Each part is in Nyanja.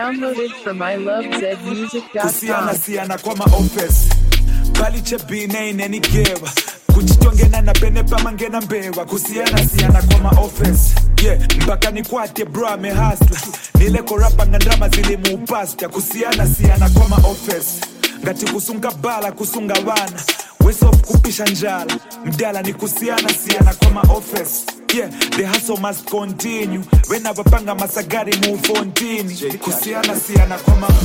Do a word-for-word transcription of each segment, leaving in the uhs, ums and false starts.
Downloaded from I love zed music dot com. Kusiana siana kwa ma office Bali chebine ineni gewa Kuchitongena na penepa mangena mbewa Kusiana siana kwa ma office Yeah, mpaka ni kwate bro me hustler Nileko rapa ngandrama zili muupasta Kusiana siana kwa ma office Ngati kusunga bala kusunga wana Wesof kupisha njala Mdala ni kusiana siana kwa ma office Yeah, the hustle must continue When abapanga masagari muufontini Kusiana siana kwa ma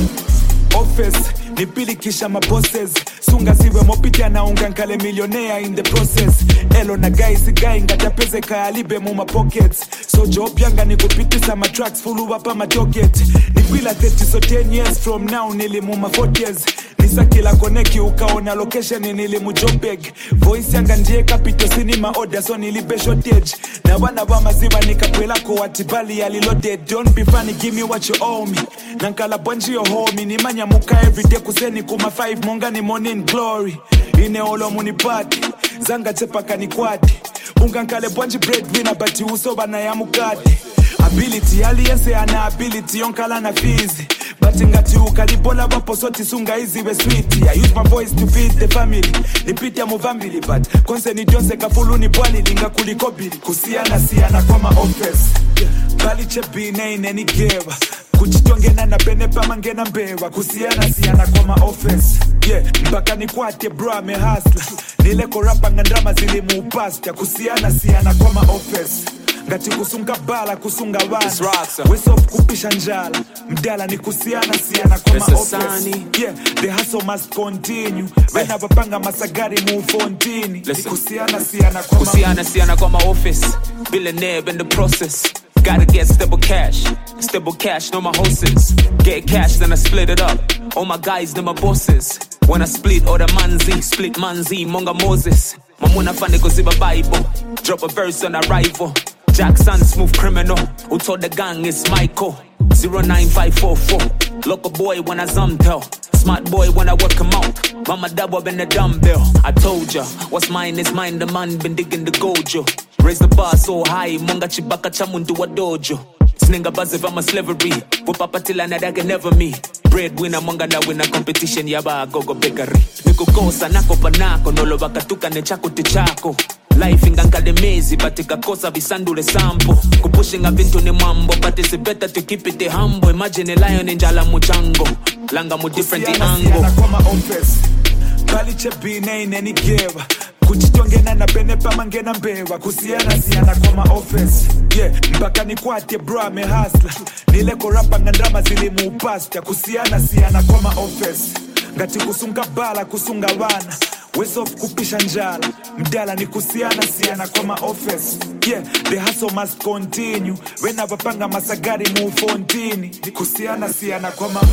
office Nipilikisha ma bosses Sunga siwe mopitia na unga nkale millionaire in the process Elo na guys guy ngatapeze kaalibe mu ma pockets So job yanga ni kupitisa ma tracks Fulu wapa ma docket Nipila thirty so ten years from now nili mu ma forties Nisa kila koneki ukaona location nili mu jobbeg Voice yanga ndiye kapito cinema order so nilibe shortage Na wana wa maziva nikapwela kwa watibali ya loaded Don't be funny give me what you owe me Nankala bonji yo homie ni manya muka everyday kuseni kuma five monga ni morning glory Ine olo muni party Zanga tepaka ni kwati Unga nkale bonji breadwinner but uso bana ya mukati Ability aliyense ana ability yonkala na fizi But ngati ukalibola wapo soti sunga hizi we sweet I use my voice to feed the family Nipiti ya muvambili but Konse ni jonse kafulu ni bwali linga kulikobili Kusiana siana kwa ma office Bali chebine ineni gewa Kuchitongena na penepa mangena mbewa Kusiana siana kwa ma office Yeah, mpaka ni kwate bro me hustler Nileko rapa ngandrama zili muupasta Kusiana siana kwa ma office Ngati kusunga bala kusunga wana Wesof kupisha njala Mdala ni kusiana siana kwa ma office Yeah, the hustle must continue When abapanga masagari muufontini Kusiana siana kwa ma Kusiana siana kwa ma office Billionaire in the process Gotta get stable cash Stable cash, no my horses Get cash, then I split it up All my guys, they're my bosses When I split, all the manzi Split manzi, monga Moses Mamuna fane kuziba Bible Drop a verse on arrival Jackson, smooth criminal Who told the gang it's Michael zero nine five four four Local boy when I tell Smart boy when I work him out Mama double been the dumbbell I told ya, what's mine is mine The man been digging the gojo Raise the bar so high Monga chibaka chamundu wa dojo Sninga buzz I'm a slavery Wupapa tila na dage never me Breadwinner monga na winner competition Yaba gogo bakery Niko kosa nako panako Nolo bakatuka ne chako te chako Life ingankale mezi but ikakosa visandule sample Kupushinga vintu ni mambo but it's better to keep it humble Imagine a lion njala muchango Langa mu different angle Kusiana kwa ma office Bali chebine ineni gewa Kuchitongena na penepa mangena mbewa Kusiana siana kwa ma office Yeah, mpaka ni kwate bro me hustler Nileko rapa ngandrama zili muupasta Kusiana siana kwa ma office Ngati kusunga bala kusunga wana Wesof kupisha njala Mdala ni kusiana siana kwa ma office Yeah, the hustle must continue When abapanga masagari muufontini Kusiana siana kwa ma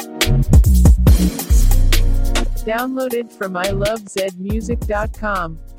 Downloaded from I love zed music dot com.